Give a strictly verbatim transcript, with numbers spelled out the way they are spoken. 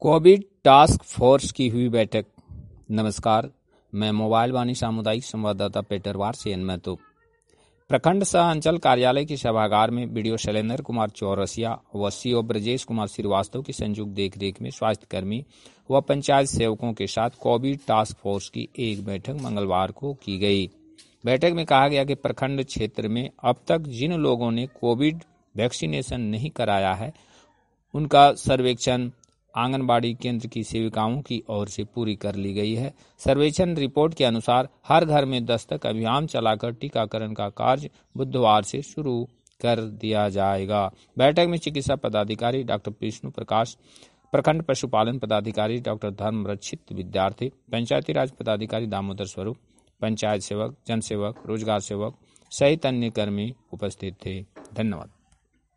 Covid task force की हुई बैठक। नमस्कार, मैं मोबाइल वाणी सामुदायिक संवाददाता पेटरवार से एन महतो। प्रखंड सह अंचल कार्यालय के सभागार में बीडीओ शैलेंद्र कुमार चौरसिया व सीओ ब्रजेश कुमार श्रीवास्तव की संयुक्त देखरेख में स्वास्थ्यकर्मी व पंचायत सेवकों के साथ कोविड टास्क फोर्स की एक बैठक मंगलवार को की गई। बैठक में कहा गया कि प्रखंड क्षेत्र में अब तक जिन लोगों ने कोविड वैक्सीनेशन नहीं कराया है, उनका सर्वेक्षण आंगनबाड़ी केंद्र की सेविकाओं की ओर से पूरी कर ली गई है। सर्वेक्षण रिपोर्ट के अनुसार हर घर में दस्तक अभियान चलाकर टीकाकरण का कार्य बुधवार से शुरू कर दिया जाएगा। बैठक में चिकित्सा पदाधिकारी डॉक्टर विष्णु प्रकाश, प्रखंड पशुपालन पदाधिकारी डॉक्टर धर्म रक्षित विद्यार्थी, पंचायती राज पदाधिकारी दामोदर स्वरूप, पंचायत सेवक, जनसेवक, रोजगार सेवक सहित अन्य कर्मी उपस्थित थे। धन्यवाद।